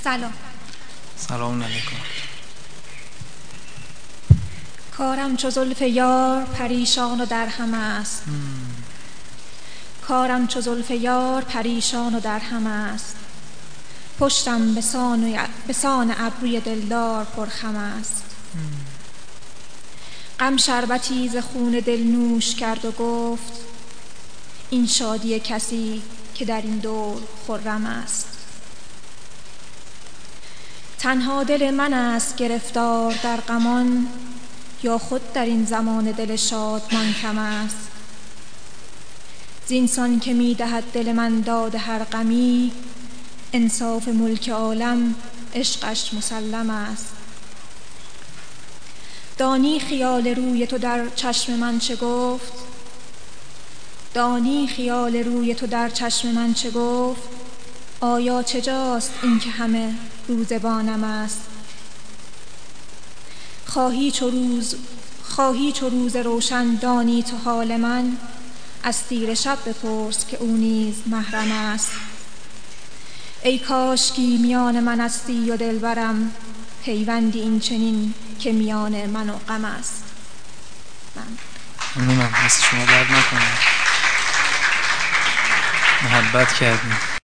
سلام علیکم. کارم چو زلف یار پریشان و درهم است. کارم چو زلف یار پریشان و درهم است. پشتم به سان ابروی دلدار پرخم است. غم شربتی ز خون دل نوش کرد و گفت این شادی کسی که در این دور خرم است. تنها دل من است گرفتار در غمان، یا خود در این زمان دل شادمان کم است. زینسان که می دهد دل من داد هر غمی، انصاف ملک عالم عشقش مسلم است. دانی خیال روی تو در چشم من چه گفت؟ دانی خیال روی تو در چشم من چه گفت؟ آیا چه جاست این که همه روزبانم است؟ خواهی چو روز روشن دانی تو حال من، از تیره شب بپرس که او نیز محرم است. ای کاشکی میان من استی و دلبرم، پیوندی این چنین که میان من و غم است. ممنونم، دست شما درد نکنه. محبت کردیم.